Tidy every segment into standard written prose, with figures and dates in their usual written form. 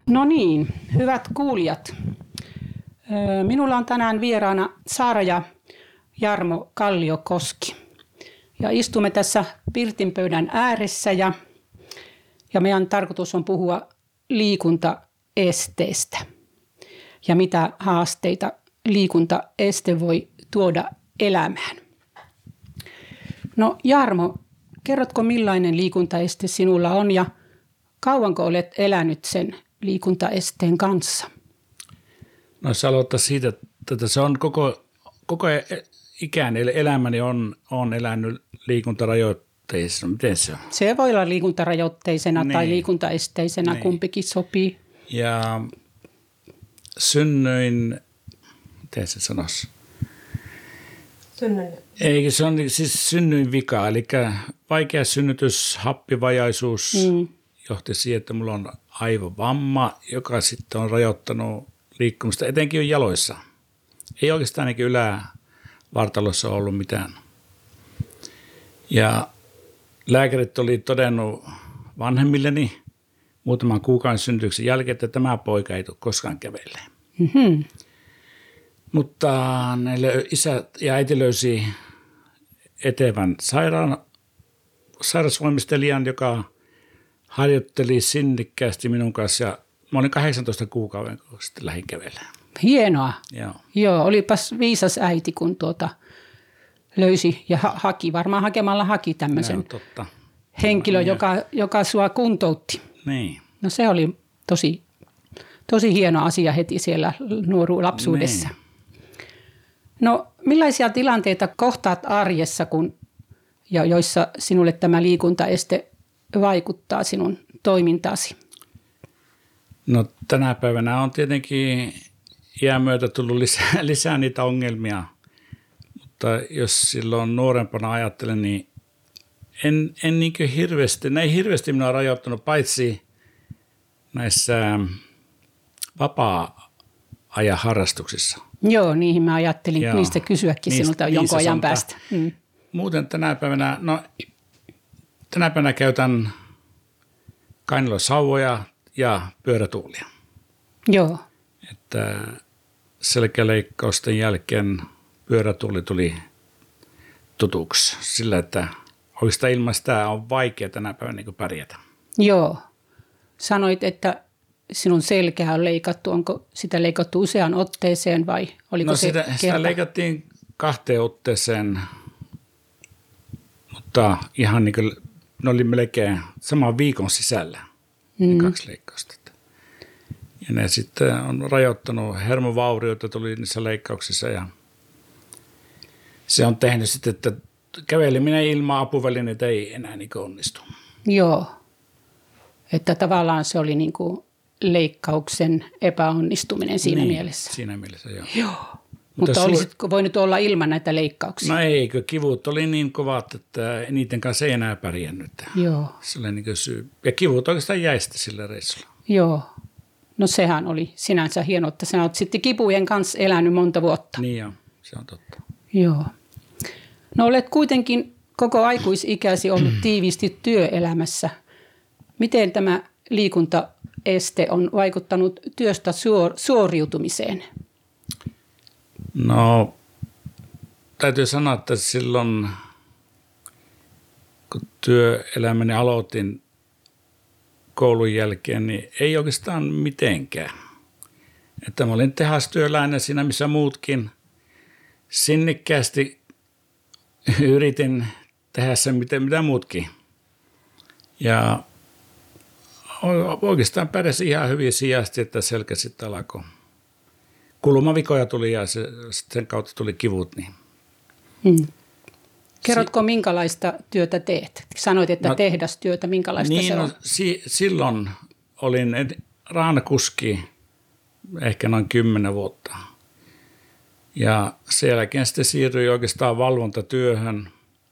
No niin, hyvät kuulijat. Minulla on tänään vieraana Saara ja Jarmo Kalliokoski. Ja istumme tässä pirtinpöydän ääressä ja meidän tarkoitus on puhua liikuntaesteestä. Ja mitä haasteita liikuntaeste voi tuoda elämään. No Jarmo, kerrotko millainen liikuntaeste sinulla on ja kauanko olet elänyt sen liikuntaesteen kanssa? No jos aloittaa siitä, että se on koko ikäni, eli elämäni on elänyt liikuntarajoitteisena. Miten se on? Se voi olla liikuntarajoitteisena tai liikuntaesteisenä, kumpikin sopii. Ja synnyin, miten se sanoisi? Eikö se on siis synnyin vika, eli vaikea synnytys, happivajaisuus johti siihen, että mulla on aivovamma, joka sitten on rajoittanut liikkumista, etenkin jo jaloissa. Ei oikeastaan ainakin ylävartalossa ollut mitään. Ja lääkärit oli todennut vanhemmilleni muutaman kuukauden synnytyksen jälkeen, että tämä poika ei tule koskaan kävelemään. Mm-hmm. Mutta isä ja äiti löysi etevän sairausvoimistelijan, joka harjoitteli sinnikkäästi minun kanssa. Ja mä olin 18 kuukauden, kun sitten lähdin kävelemään. Hienoa. Joo, olipas viisas äiti, kun löysi ja varmaan hakemalla haki tämmöisen henkilön, joka sua kuntoutti. Niin. No se oli tosi hieno asia heti siellä lapsuudessa. Niin. No millaisia tilanteita kohtaat arjessa, joissa sinulle tämä liikuntaeste vaikuttaa sinun toimintaasi? No tänä päivänä on tietenkin iän myötä tullut lisää niitä ongelmia, mutta jos silloin nuorempana ajattelen, niin en niin kuin hirveästi, ne ei hirveästi minua rajoittanut, paitsi näissä vapaa-ajan harrastuksissa. Joo, niihin mä ajattelin niistä kysyäkin sinulta jonkun ajan päästä. Muuten tänä päivänä käytän kainalosauvoja ja pyörätuulia. Joo. Että selkäleikkausten jälkeen pyörätuuli tuli tutuksi sillä, että oikeastaan ilman sitä on vaikea tänä päivänä niin pärjätä. Joo. Sanoit, että sinun selkää on leikattu. Onko sitä leikattu useaan otteeseen vai oliko se kerta? Sitä leikattiin 2 otteeseen, mutta ihan niin kuin ne oli melkein saman viikon sisällä 2 leikkausta. Ja ne sitten on rajoittanut hermovaurioita, tuli niissä leikkauksissa ja se on tehnyt sitten, että käveleminen ilman apuvälineitä ei enää niin onnistu. Joo, että tavallaan se oli niin kuin leikkauksen epäonnistuminen siinä mielessä. Siinä mielessä, joo. Joo. Mutta olisitko voinut olla ilman näitä leikkauksia? No eikö, kivut oli niin kovat, että niiden kanssa ei enää pärjännyt. Joo. Niin syy. Ja kivut oikeastaan jäi sitten sillä reissulla. Joo. No sehän oli sinänsä hienoa, että sinä olet sitten kipujen kanssa elänyt monta vuotta. Niin joo, se on totta. Joo. No olet kuitenkin koko aikuisikäsi ollut tiiviisti työelämässä. Miten tämä liikuntaeste on vaikuttanut työstä suoriutumiseen? No täytyy sanoa, että silloin kun työelämäni aloitin koulun jälkeen, niin ei oikeastaan mitenkään. Että mä olin tehastyöläinen siinä, missä muutkin. Sinnikkäästi yritin tehdä sen, mitä muutkin. Ja oikeastaan pärjäsi ihan hyvin sijasti, että selkä sitten alkoi. Kulmavikoja tuli ja sen kautta tuli kivut. Niin. Kerrotko, minkälaista työtä teet? Sanoit, että tehdastyötä, minkälaista se on? Silloin olin raanakuski ehkä noin 10 vuotta. Ja sen jälkeen sitten siirryin oikeastaan valvontatyöhön,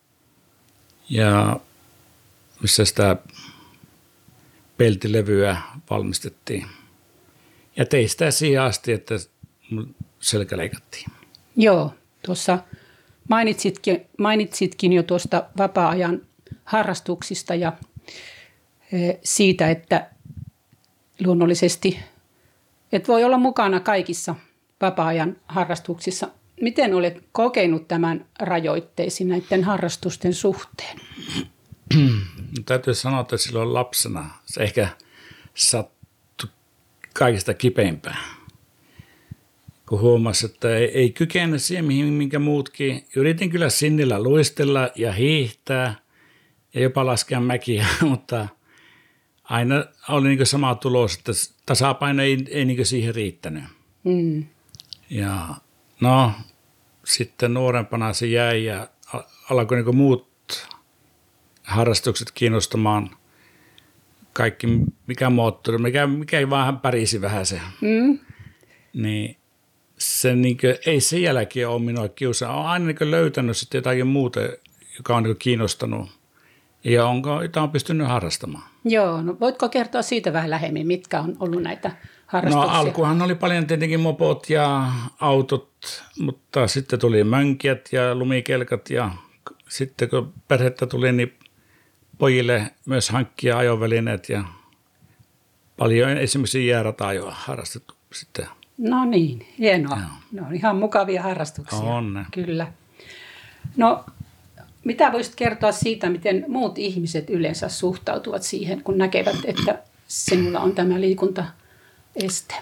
ja missä sitä peltilevyä valmistettiin. Ja tein sitä siihen asti, että selkä leikattiin. Joo, tuossa mainitsitkin jo tuosta vapaa-ajan harrastuksista ja siitä, että luonnollisesti, että voi olla mukana kaikissa vapaa-ajan harrastuksissa. Miten olet kokenut tämän rajoitteisiin näiden harrastusten suhteen? Täytyy sanoa, että silloin lapsena se ehkä sattui kaikista kipeimpää. Kun huomasi, että ei kykene siihen, minkä muutkin. Yritin kyllä sinnillä luistella ja hiihtää ja jopa laskea mäkiä, mutta aina oli niin sama tulos, että tasapaino ei niin siihen riittänyt. Mm. Ja no, sitten nuorempana se jäi ja alkoi niin muut harrastukset kiinnostamaan. Kaikki, mikä moottori, mikä ei vaan pärisi vähän se. Mm. Niin se niin kuin, ei sen jälkeen ole minua kiusaa. Olen aina niin löytänyt sitten jotakin muuta, joka on niin kiinnostanut ja jota on pystynyt harrastamaan. Joo, no voitko kertoa siitä vähän lähemmin, mitkä on ollut näitä harrastuksia? No alkuhan oli paljon tietenkin mopot ja autot, mutta sitten tuli mönkijät ja lumikelkat ja sitten kun perhettä tuli, niin pojille myös hankkia ajovälineet ja paljon esimerkiksi jäärata-ajoa harrastettu sitten. No niin, hienoa. Joo. Ne on ihan mukavia harrastuksia. On ne. Kyllä. No, mitä voisit kertoa siitä, miten muut ihmiset yleensä suhtautuvat siihen, kun näkevät, että sinulla on tämä liikuntaeste?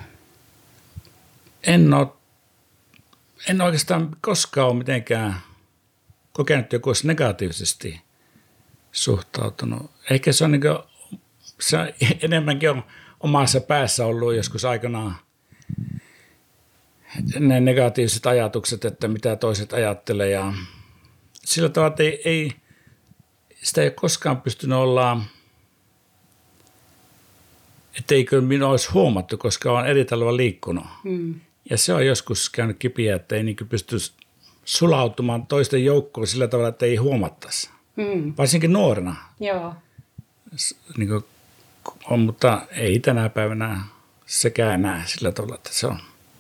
En oikeastaan koskaan ole mitenkään kokenut joku negatiivisesti suhtautunut. Ehkä se on, niin kuin, se enemmänkin on omassa päässä ollut joskus aikanaan ne negatiiviset ajatukset, että mitä toiset ajattelee. Ja sillä tavalla, että sitä ei ole koskaan pystynyt olla, etteikö minä olisi huomattu, koska olen eri tavalla liikkunut. Mm. Ja se on joskus käynyt kipiä, että ei niin pysty sulautumaan toisten joukkoon sillä tavalla, että ei huomattaisi. Mm. Varsinkin nuorena. Joo. Niin on, mutta ei tänä päivänä sekään näe sillä tavalla, että se on.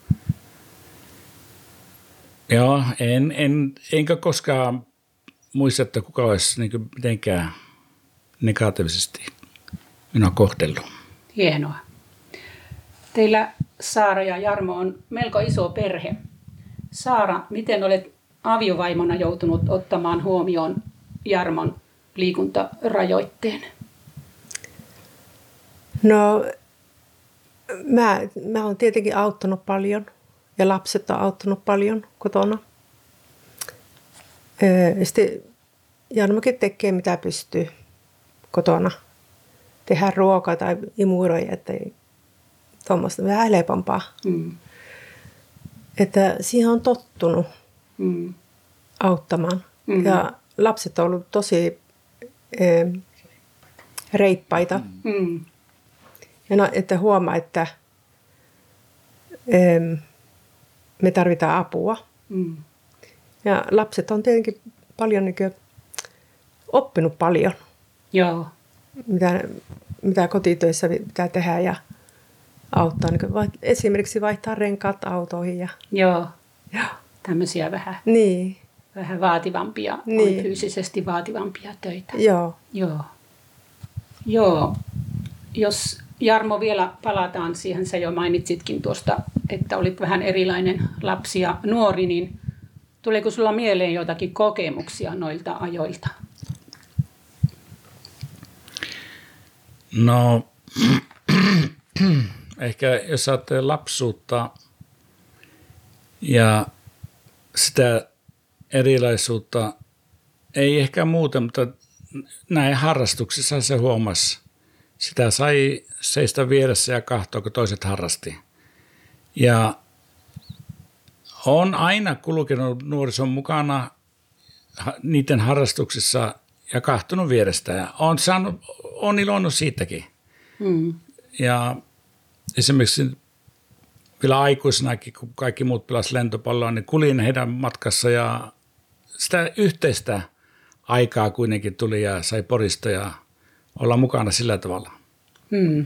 Joo, enkä koskaan muista, että kuka olisi niin mitenkään negatiivisesti minua kohdellut. Hienoa. Teillä Saara ja Jarmo on melko iso perhe. Saara, miten olet aviovaimona joutunut ottamaan huomioon Jarmon liikuntarajoitteen? No, mä oon tietenkin auttanut paljon ja lapset on auttanut paljon kotona. Sitten Jarmokin tekee mitä pystyy kotona. Tehdään ruokaa tai imuroja, että tuommoista vähän helpompaa. Mm. Että siihen on tottunut auttamaan. Mm. Ja lapset on ollut tosi reippaita. Mm. Ja no, että huomaa, että me tarvitaan apua. Mm. Ja lapset on tietenkin paljon oppinut paljon. Joo. Mitä kotitöissä pitää tehdä ja auttaa. Esimerkiksi vaihtaa renkaat autoihin. Joo. Tämmöisiä vähän vaativampia, niin. Fyysisesti vaativampia töitä. Joo. Jos Jarmo vielä palataan siihen, sä jo mainitsitkin tuosta, että olit vähän erilainen lapsi ja nuori, niin tuleeko sulla mieleen jotakin kokemuksia noilta ajoilta? No, ehkä jos ajattelee lapsuutta ja sitä erilaisuutta, ei ehkä muuten, mutta näin harrastuksissa se huomasi. Sitä sai seistä vieressä ja katsoa, kun toiset harrasti. Ja on aina kulkenut nuorison mukana niiden harrastuksissa ja katsonut vierestä. Ja on iloinut siitäkin. Mm. Ja esimerkiksi vielä aikuisenakin, kun kaikki muut pelasivat lentopalloa, niin kuljin heidän matkassa ja sitä yhteistä aikaa kuitenkin tuli ja sai porista ja olla mukana sillä tavalla. Hmm.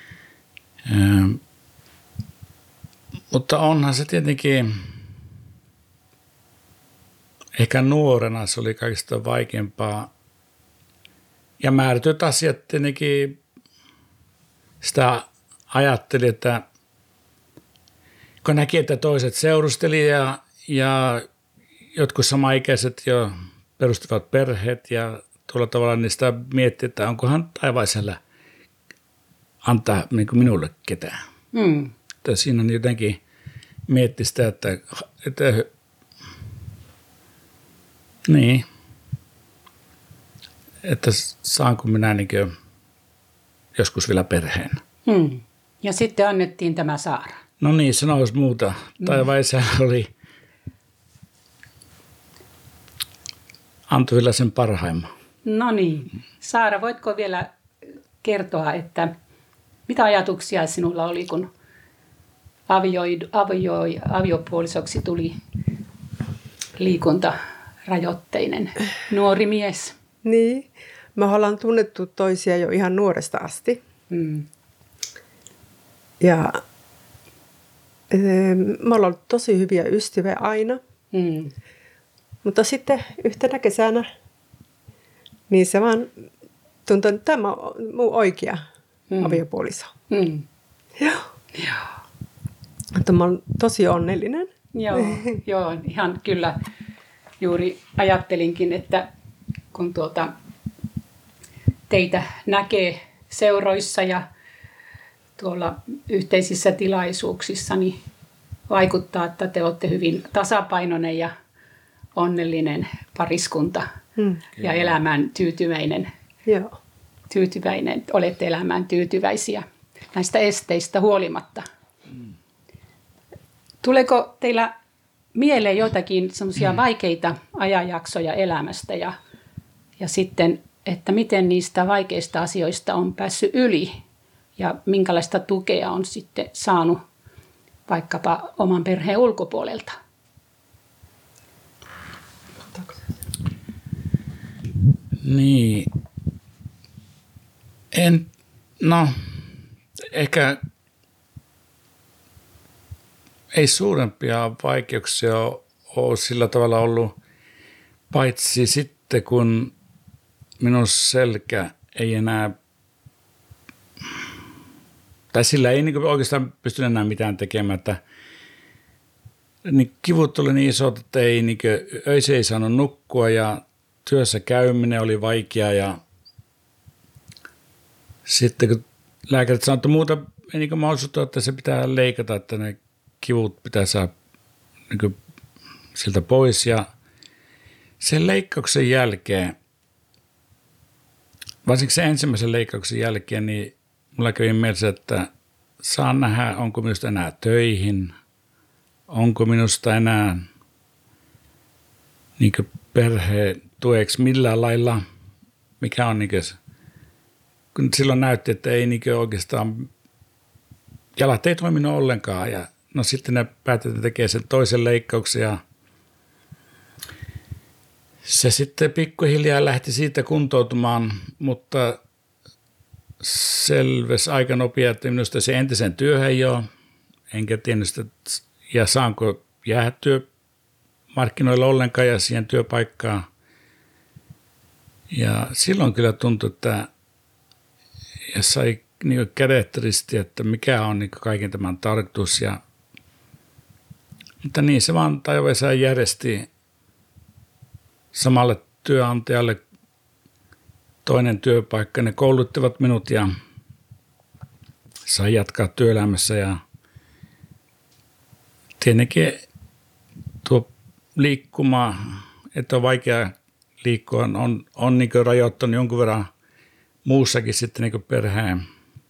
Mutta onhan se tietenkin, ehkä nuorena se oli kaikista vaikeampaa. Ja määrätyt asiat tietenkin, sitä ajattelin, että kun näki, että toiset seurusteli ja jotkut samaikäiset jo perustivat perheet ja tuolla tavalla niistä miettii, että onkohan taivaisella antaa niin kuin minulle ketään. Että siinä on jotenkin mietti sitä, että niin, että saanko minä niin kuin joskus vielä perheen. Ja sitten annettiin tämä Saara. No niin, sanoisi muuta. Taivaisella oli, antoi vielä sen parhaimman. No niin. Saara, voitko vielä kertoa, että mitä ajatuksia sinulla oli, kun aviopuolisoksi tuli liikuntarajoitteinen nuori mies? Niin, me ollaan tunnettu toisia jo ihan nuoresta asti. Ja me ollaan ollut tosi hyviä ystäviä aina. Mutta sitten yhtenä kesänä, niin se vaan tuntui, että tämä on mun oikea aviopuoliso. Joo. Mutta mä olen tosi onnellinen. Joo, ihan kyllä. Juuri ajattelinkin, että kun teitä näkee seuroissa ja tuolla yhteisissä tilaisuuksissa, niin vaikuttaa, että te olette hyvin tasapainoinen ja onnellinen pariskunta ja elämään tyytyväinen. Joo. Olette elämään tyytyväisiä näistä esteistä huolimatta. Tuleeko teillä mieleen joitakin semmoisia vaikeita ajanjaksoja elämästä ja sitten, että miten niistä vaikeista asioista on päässyt yli ja minkälaista tukea on sitten saanut vaikkapa oman perheen ulkopuolelta? Niin. Ehkä ei suurempia vaikeuksia ole sillä tavalla ollut, paitsi sitten kun minun selkä ei enää, tai sillä ei niin oikeastaan pysty enää mitään tekemään, että niin kivut oli niin isot, että ei, niin öisin ei saanut nukkua ja työssä käyminen oli vaikea ja sitten kun lääkärit sanoivat, että muuta ei niin mahdollisuutta, että se pitää leikata, että ne kivut pitää saada niin siltä pois ja sen leikkauksen jälkeen, varsinkin sen ensimmäisen leikkauksen jälkeen, niin mulla kävi mielessä, että saan nähdä, onko minusta enää töihin, onko minusta enää niin perheen tueksi millään lailla, mikä on niin kuin, kun silloin näytti, että ei niin oikeastaan, jalat ei toiminut ollenkaan ja no sitten ne päätettiin tekemään sen toisen leikkauksen ja se sitten pikkuhiljaa lähti siitä kuntoutumaan, mutta selvisi aika nopea, että minusta se entisen työhön ei ole, enkä tiennyt sitä, ja saanko jäädä työmarkkinoilla ollenkaan ja siihen työpaikkaan. Ja silloin kyllä tuntui, että ja sai niin kädet risti, että mikä on niin kaiken tämän tarkoitus. Mutta niin se vaan taivaassa järjesti samalle työnantajalle toinen työpaikka. Ne kouluttivat minut ja sai jatkaa työelämässä. Ja tietenkin tuo liikkuma, että on vaikea liikkua, on niin rajoittanut jonkun verran muussakin sitten niin perheen,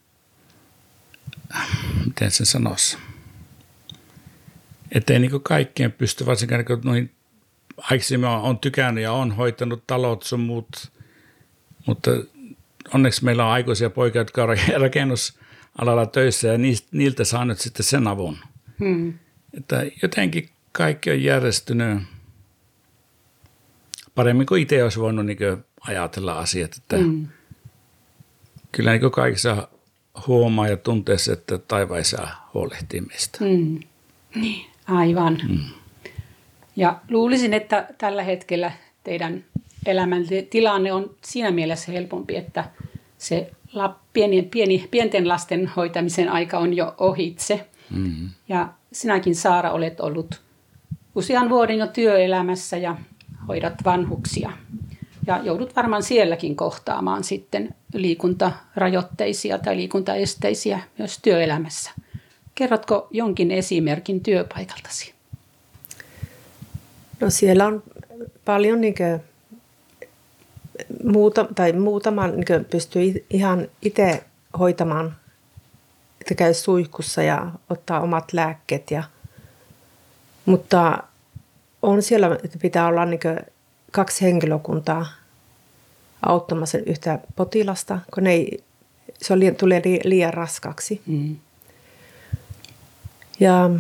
miten sen sanoisi, että ei niin kaikkeen pysty, varsinkaan niin noihin aikaisemmin on tykännyt ja on hoitanut talot sun muut, mutta onneksi meillä on aikuisia poikia, jotka on rakennusalalla töissä ja niiltä saa nyt sitten sen avun. Että jotenkin kaikki on järjestynyt paremmin kuin itse olisi voinut niin ajatella asiat, että kyllä niin kaikissa huomaa ja tuntee se, että taivaissa huolehtii meistä. Niin, aivan. Ja luulisin, että tällä hetkellä teidän elämän tilanne on siinä mielessä helpompi, että se pienten lasten hoitamisen aika on jo ohitse. Mm-hmm. Ja sinäkin, Saara, olet ollut usean vuoden jo työelämässä ja hoidat vanhuksia. Ja joudut varmaan sielläkin kohtaamaan sitten liikuntarajoitteisia tai liikuntaesteisiä myös työelämässä. Kerrotko jonkin esimerkin työpaikaltasi? No siellä on paljon muutama pystyy ihan itse hoitamaan, että käy suihkussa ja ottaa omat lääkkeet. Mutta on siellä, että pitää olla 2 henkilökuntaa auttamassa yhtä potilasta, kun tulee liian raskaaksi. Mm. Ja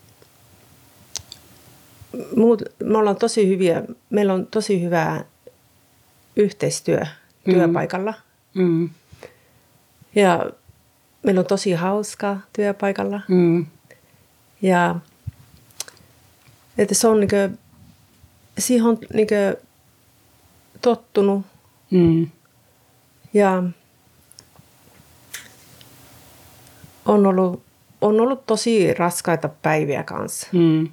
meillä on tosi hyvää yhteistyö työpaikalla. Mm. Ja meillä on tosi hauskaa työpaikalla. Mm. Ja että se on siihen on tottunut. Mm. Ja on ollut tosi raskaita päiviä kanssa. Mm.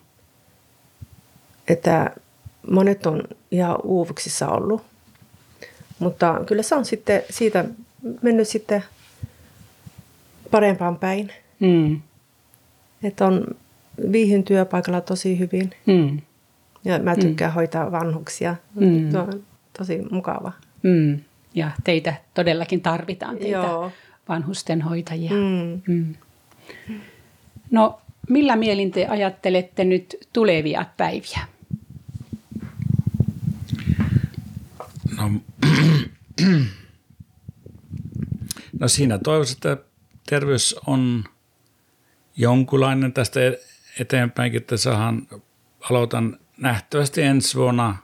Että monet on ihan uuvuksissa ollut. Mutta kyllä se on sitten siitä mennyt sitten parempaan päin. Mm. Että on viihyn työpaikalla tosi hyvin. Mm. Ja mä tykkään hoitaa vanhuksia. Mm. Se on tosi mukava. Mm. Ja teitä todellakin tarvitaan, teitä vanhustenhoitajia. Mm. Mm. No, millä mielin te ajattelette nyt tulevia päiviä? No siinä toivoisin, että terveys on jonkunlainen tästä eteenpäinkin, että aloitan nähtävästi ensi vuonna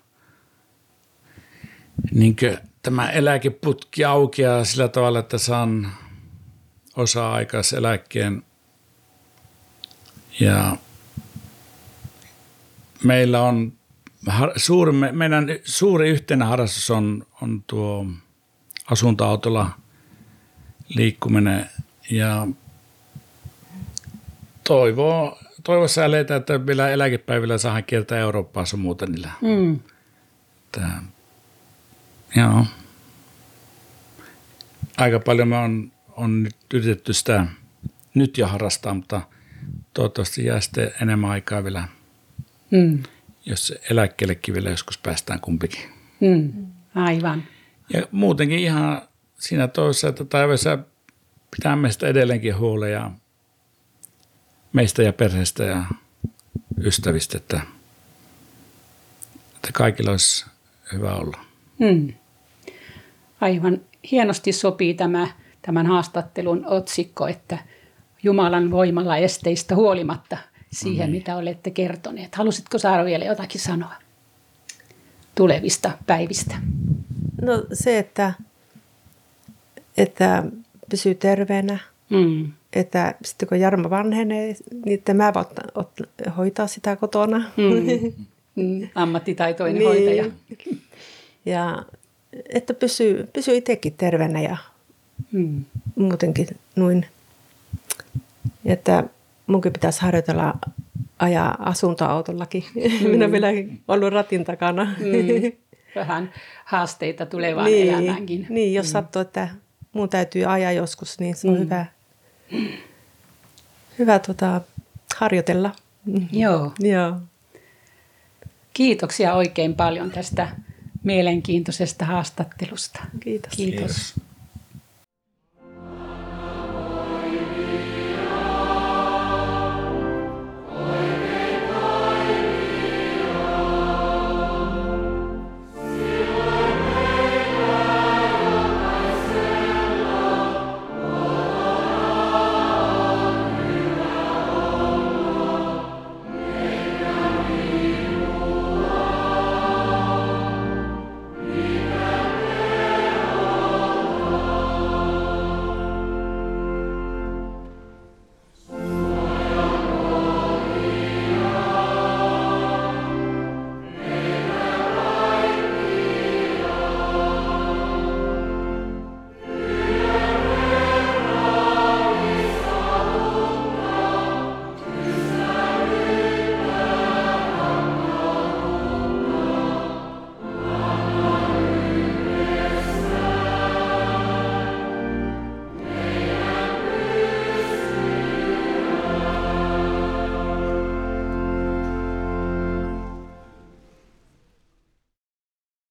tämä eläkeputki aukeaa sillä tavalla, että saan osa-aikaiseläkkeen. Ja meillä on meidän suuri yhteinen harrastus on tuo asuntoautolla liikkuminen ja toivossa eletään, että vielä eläkepäivillä saadaan kiertää Eurooppaa sun muuta niillä. Mm. Joo. Aika paljon me on nyt yritetty sitä nyt jo harrastaa, mutta toivottavasti jää sitten enemmän aikaa vielä, jos eläkkeellekin vielä joskus päästään kumpikin. Mm. Aivan. Ja muutenkin ihan siinä toisessa, että taivaassa pitää meistä edelleenkin huolen ja meistä ja perheestä ja ystävistä, että kaikilla olisi hyvä olla. Mm. Aivan hienosti sopii tämän haastattelun otsikko, että Jumalan voimalla esteistä huolimatta siihen, mitä olette kertoneet. Halusitko, Saara, vielä jotakin sanoa tulevista päivistä? No se, että pysyy terveenä. Mm. Että sitten kun Jarmo vanhenee, niin että mä voin hoitaa sitä kotona. Mm. Ammattitaitoinen hoitaja. Ja että pysyy itsekin terveenä ja muutenkin noin. Että munkin pitäisi harjoitella ajaa asuntoautollakin. Minä olen vielä ollut ratin takana. Vähän haasteita tulevaan elämäänkin. Niin, jos sattuu, että mun täytyy ajaa joskus, niin se on hyvä harjoitella. Joo. Joo. Kiitoksia oikein paljon tästä mielenkiintoisesta haastattelusta. Kiitos. Kiitos.